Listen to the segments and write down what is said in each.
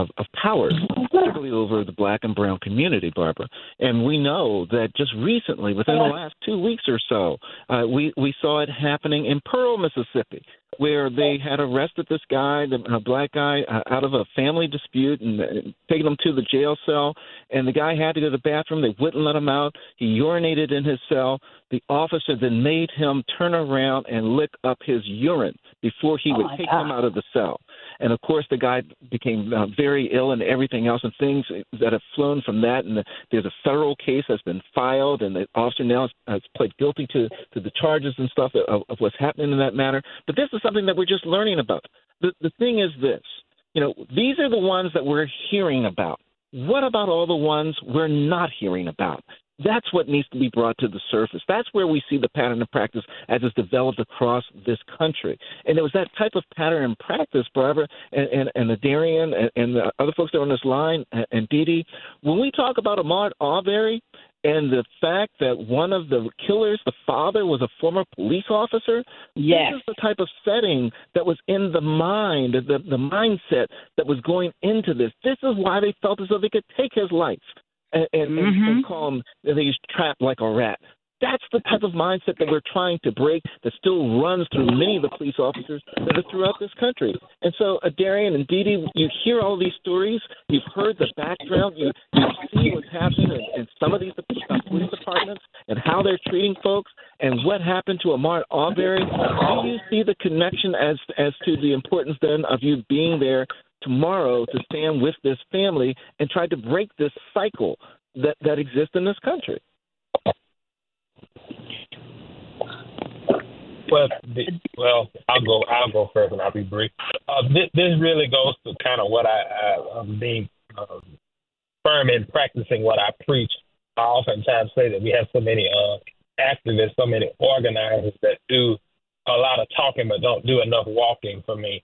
of power, particularly over the black and brown community, Barbara. And we know that just recently, within the last 2 weeks or so, we saw it happening in Pearl, Mississippi, where they had arrested this guy, a black guy, out of a family dispute and taken him to the jail cell. And the guy had to go to the bathroom. They wouldn't let him out. He urinated in his cell. The officer then made him turn around and lick up his urine before he would take him out of the cell. And, of course, the guy became very ill and everything else, and things that have flown from that. And there's a federal case that's been filed, and the officer now has pled guilty to the charges and stuff of what's happening in that matter. But this is something that we're just learning about. The thing is this. These are the ones that we're hearing about. What about all the ones we're not hearing about? That's what needs to be brought to the surface. That's where we see the pattern of practice as it's developed across this country. And it was that type of pattern and practice, Barbara, and Darian and the other folks that are on this line, and Dee Dee, when we talk about Ahmaud Arbery and the fact that one of the killers, the father, was a former police officer, yes, this is the type of setting that was in the mind, the mindset that was going into this. This is why they felt as though they could take his life. And call him that he's trapped like a rat. That's the type of mindset that we're trying to break that still runs through many of the police officers that are throughout this country. And so, Darian and Dee Dee, you hear all these stories. You've heard the background. You see what's happening in some of these police departments and how they're treating folks and what happened to Ahmaud Arbery. Do you see the connection as to the importance then of you being there tomorrow to stand with this family and try to break this cycle that exists in this country? Well, I'll go first, and I'll be brief. This really goes to kind of what I'm being firm in practicing what I preach. I oftentimes say that we have so many activists, so many organizers that do a lot of talking but don't do enough walking for me.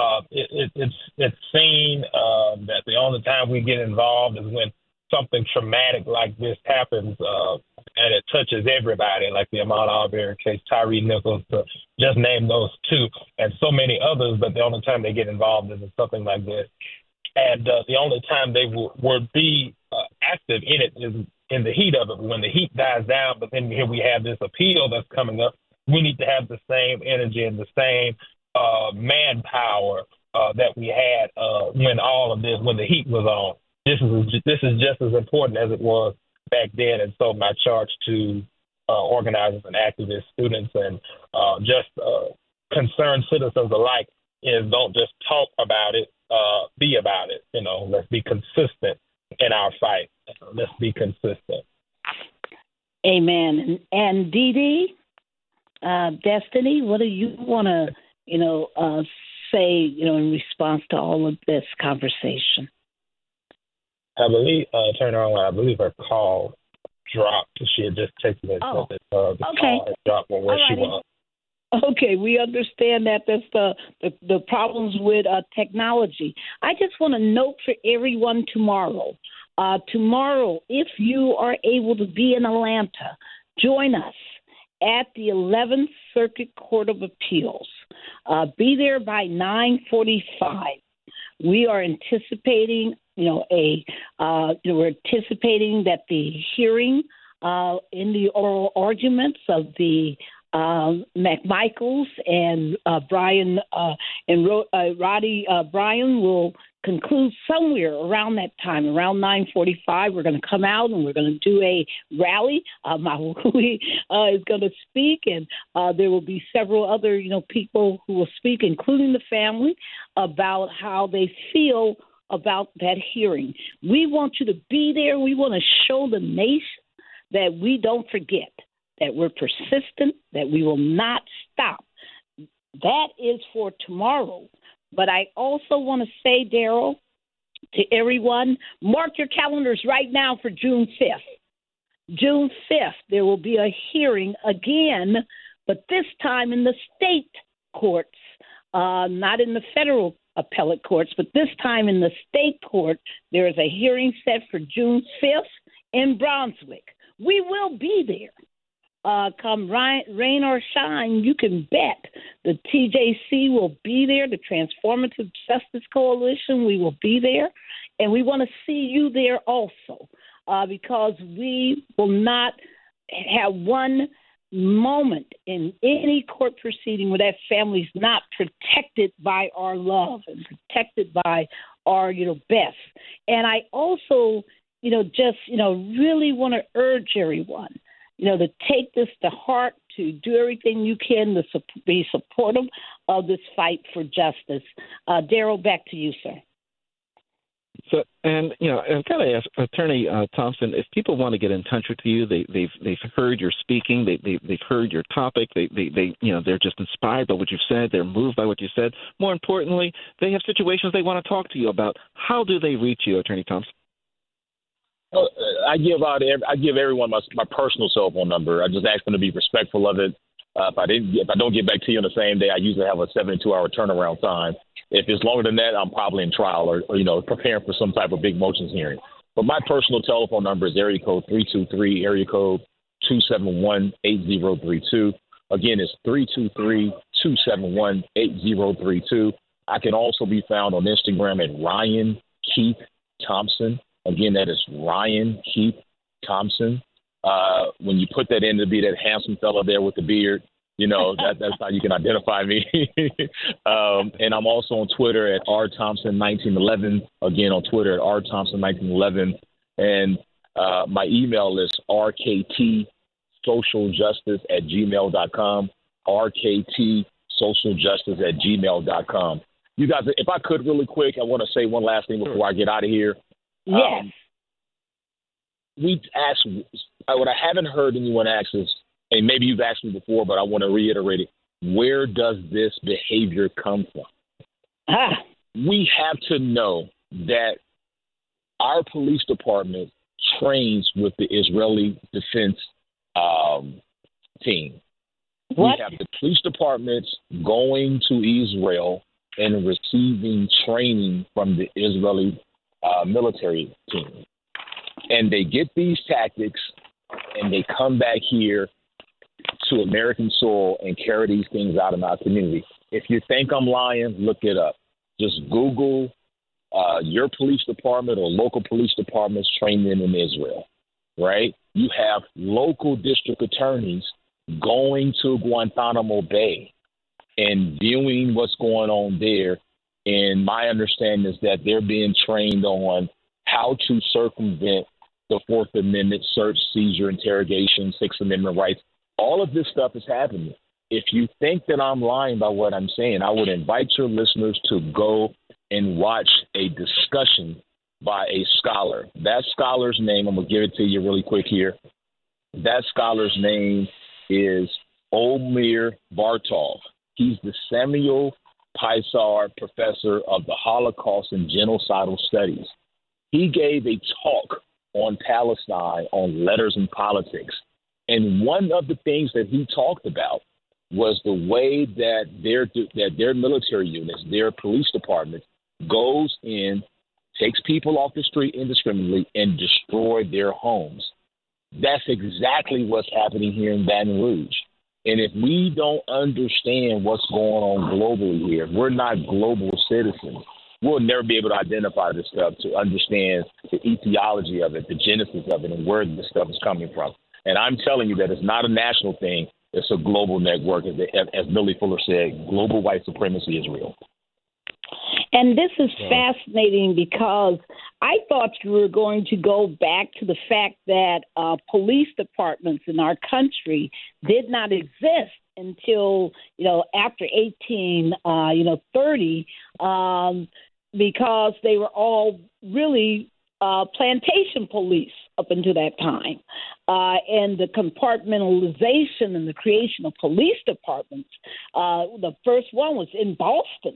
It's seen that the only time we get involved is when something traumatic like this happens, and it touches everybody, like the Ahmaud Arbery case, Tyree Nichols, to just name those two, and so many others. But the only time they get involved is in something like this, and the only time they would be active in it is in the heat of it. When the heat dies down, but then here we have this appeal that's coming up. We need to have the same energy and the same manpower that we had when the heat was on. This is just as important as it was back then, and so my charge to organizers and activists, students, and just concerned citizens alike is don't just talk about it, be about it. Let's be consistent in our fight. Let's be consistent. Amen. And Dee Dee, Destiny, what do you want to say, in response to all of this conversation? I believe, turn around, I believe her call dropped. She had just taken it. Okay. Call had dropped from where she was. Okay, we understand that that's the problems with technology. I just want to note for everyone tomorrow, if you are able to be in Atlanta, join us at the 11th Circuit Court of Appeals. Be there by 9:45. We are anticipating, we're anticipating that the hearing in the oral arguments of the McMichaels and Brian and Roddy Bryan will conclude somewhere around that time, around 9:45. We're going to come out and we're going to do a rally. Maui is going to speak, and there will be several other, people who will speak, including the family, about how they feel about that hearing. We want you to be there. We want to show the nation that we don't forget, that we're persistent, that we will not stop. That is for tomorrow. But I also want to say, Daryl, to everyone, mark your calendars right now for June 5th. June 5th, there will be a hearing again, but this time in the state courts, not in the federal appellate courts, but this time in the state court. There is a hearing set for June 5th in Brunswick. We will be there. come rain or shine, you can bet the TJC will be there, the Transformative Justice Coalition, we will be there. And we want to see you there also, because we will not have one moment in any court proceeding where that family's not protected by our love and protected by our, best. And I also, really want to urge everyone, to take this to heart, to do everything you can to be supportive of this fight for justice. Daryl, back to you, sir. So, and I've got to ask Attorney Thompson, if people want to get in touch with you, they've heard your speaking, they've heard your topic, they're just inspired by what you've said, they're moved by what you said. More importantly, they have situations they want to talk to you about. How do they reach you, Attorney Thompson? I give everyone my personal cell phone number. I just ask them to be respectful of it. If I don't get back to you on the same day, I usually have a 72-hour turnaround time. If it's longer than that, I'm probably in trial or preparing for some type of big motions hearing. But my personal telephone number is area code 323, area code 271-8032. Again, it's 323-271-8032. I can also be found on Instagram at Ryan Keith Thompson. Again, that is Ryan Keith Thompson. When you put that in to be that handsome fellow there with the beard, that's how you can identify me. And I'm also on Twitter at rthompson1911. Again, on Twitter at rthompson1911. And my email is rktsocialjustice@gmail.com. rktsocialjustice@gmail.com. You guys, if I could really quick, I want to say one last thing before I get out of here. Yes. We asked, what I haven't heard anyone ask is, and maybe you've asked me before, but I want to reiterate it. Where does this behavior come from? We have to know that our police department trains with the Israeli defense team. What? We have the police departments going to Israel and receiving training from the Israeli military team. And they get these tactics and they come back here to American soil and carry these things out in our community. If you think I'm lying, look it up. Just Google your police department or local police departments training in Israel, right? You have local district attorneys going to Guantanamo Bay and viewing what's going on there. And my understanding is that they're being trained on how to circumvent the Fourth Amendment, search, seizure, interrogation, Sixth Amendment rights. All of this stuff is happening. If you think that I'm lying by what I'm saying, I would invite your listeners to go and watch a discussion by a scholar. That scholar's name, I'm going to give it to you really quick here. That scholar's name is Omer Bartov. He's the Samuel Pisar Professor of the Holocaust and Genocidal Studies. He gave a talk on Palestine on Letters and Politics. And one of the things that he talked about was the way that their military units, their police departments, goes in, takes people off the street indiscriminately, and destroy their homes. That's exactly what's happening here in Baton Rouge. And if we don't understand what's going on globally here, we're not global citizens. We'll never be able to identify this stuff, to understand the etiology of it, the genesis of it, and where this stuff is coming from. And I'm telling you that it's not a national thing. It's a global network. As Billy Fuller said, global white supremacy is real. And this is fascinating because I thought you were going to go back to the fact that police departments in our country did not exist until, after 1830, because they were all really plantation police up until that time. And the compartmentalization and the creation of police departments, the first one was in Boston,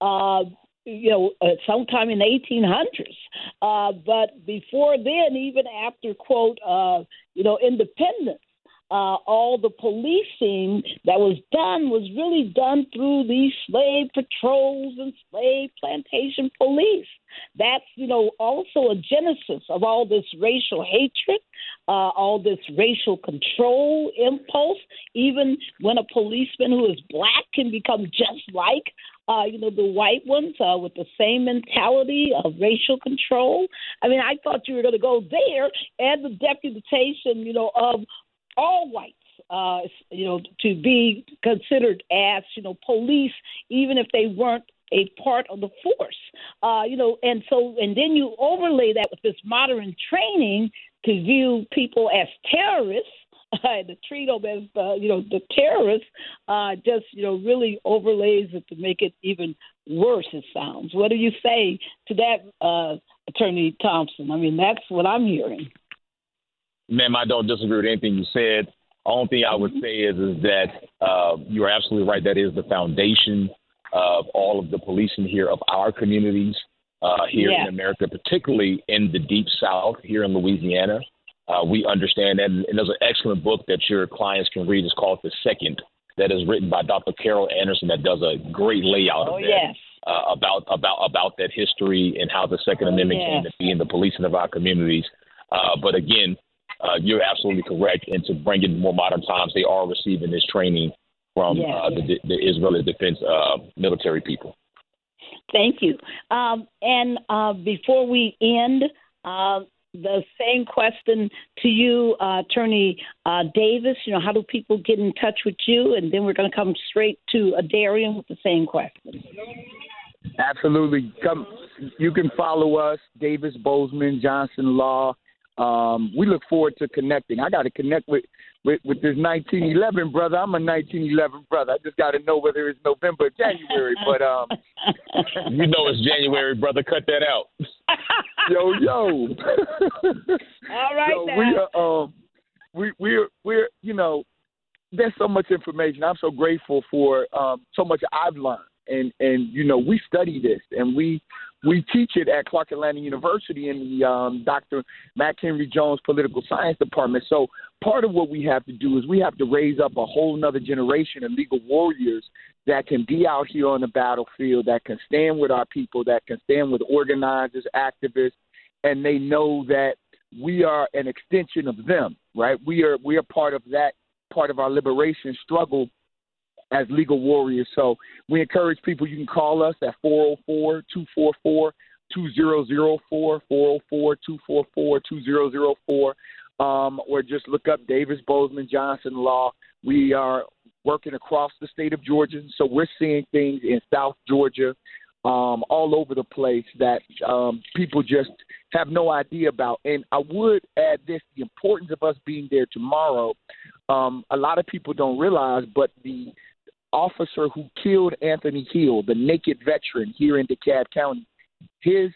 sometime in the 1800s. But before then, even after, quote, independence, all the policing that was done was really done through these slave patrols and slave plantation police. That's, also a genesis of all this racial hatred, all this racial control impulse. Even when a policeman who is black can become just like, the white ones with the same mentality of racial control. I mean, I thought you were going to go there and the deputation, of all whites, to be considered as, police, even if they weren't a part of the force, and then you overlay that with this modern training to view people as terrorists, to treat them as, the terrorists, really overlays it to make it even worse, it sounds. What do you say to that, Attorney Thompson? I mean, that's what I'm hearing. Ma'am, I don't disagree with anything you said. The only thing I would say is that you are absolutely right. That is the foundation of all of the policing here of our communities here in America, particularly in the Deep South here in Louisiana. We understand that, and there's an excellent book that your clients can read. It's called The Second, that is written by Dr. Carol Anderson, that does a great layout of that. About that history and how the Second Amendment came to be in the policing of our communities. But again, you're absolutely correct. And to bring it more modern times, they are receiving this training from the Israeli Defense military people. Thank you. And before we end, the same question to you, Attorney Davis. How do people get in touch with you? And then we're going to come straight to Adarian with the same question. Absolutely. You can follow us, Davis Bozeman, Johnson Law. We look forward to connecting. I got to connect with this 1911 brother. I'm a 1911 brother. I just got to know whether it's November or January. But it's January, brother. Cut that out. Yo. All right. So we're there's so much information. I'm so grateful for so much I've learned. And we study this, and we teach it at Clark Atlanta University in the Dr. McHenry Jones Political Science Department. So part of what we have to do is we have to raise up a whole nother generation of legal warriors that can be out here on the battlefield, that can stand with our people, that can stand with organizers, activists, and they know that we are an extension of them, right? We are part of that, part of our liberation struggle as legal warriors. So we encourage people, you can call us at 404-244-2004, 404-244-2004, or just look up Davis Bozeman Johnson Law. We are working across the state of Georgia, so we're seeing things in South Georgia, all over the place that people just have no idea about. And I would add this, the importance of us being there tomorrow. A lot of people don't realize, but the officer who killed Anthony Hill, the naked veteran here in DeKalb County, his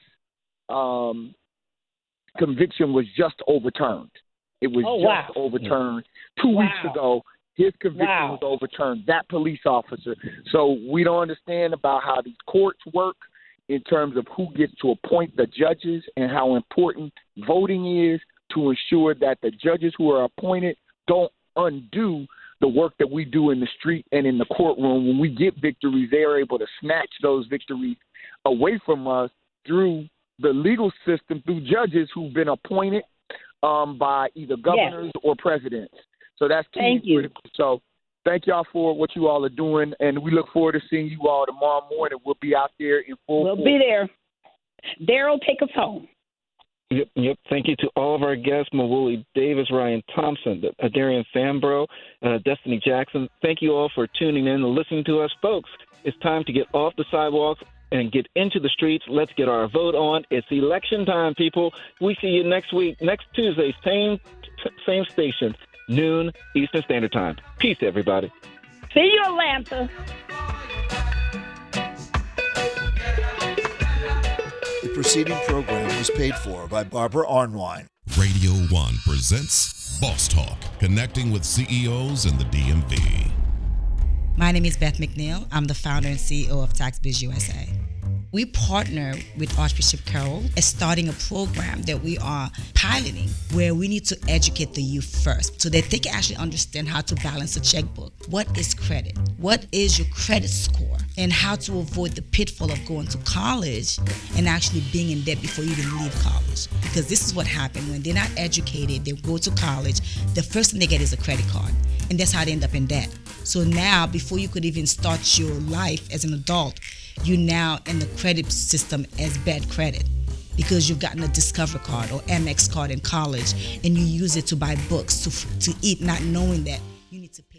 conviction was just overturned. It was just overturned 2 weeks ago. His conviction was overturned, that police officer. So we don't understand about how these courts work in terms of who gets to appoint the judges and how important voting is to ensure that the judges who are appointed don't undo the work that we do in the street and in the courtroom. When we get victories, they are able to snatch those victories away from us through the legal system, through judges who've been appointed by either governors or presidents. So that's key. Thank you. So thank y'all for what you all are doing, and we look forward to seeing you all tomorrow morning. We'll be out there in full force. We'll be there. Daryl, take us home. Yep. Thank you to all of our guests, Mawuli Davis, Ryan Thompson, Adarian Fambro, Destiny Jackson. Thank you all for tuning in and listening to us. Folks, it's time to get off the sidewalks and get into the streets. Let's get our vote on. It's election time, people. We see you next week, next Tuesday, same station, noon Eastern Standard Time. Peace, everybody. See you, Atlanta. The preceding program was paid for by Barbara Arnwine. Radio 1 presents Boss Talk, connecting with CEOs in the DMV. My name is Beth McNeil. I'm the founder and CEO of TaxBiz USA. We partner with Archbishop Carroll as starting a program that we are piloting where we need to educate the youth first so that they can actually understand how to balance a checkbook. What is credit? What is your credit score? And how to avoid the pitfall of going to college and actually being in debt before you even leave college. Because this is what happened when they're not educated, they go to college, the first thing they get is a credit card. And that's how they end up in debt. So now, before you could even start your life as an adult, you're now in the credit system as bad credit because you've gotten a Discover card or Amex card in college and you use it to buy books, to eat, not knowing that you need to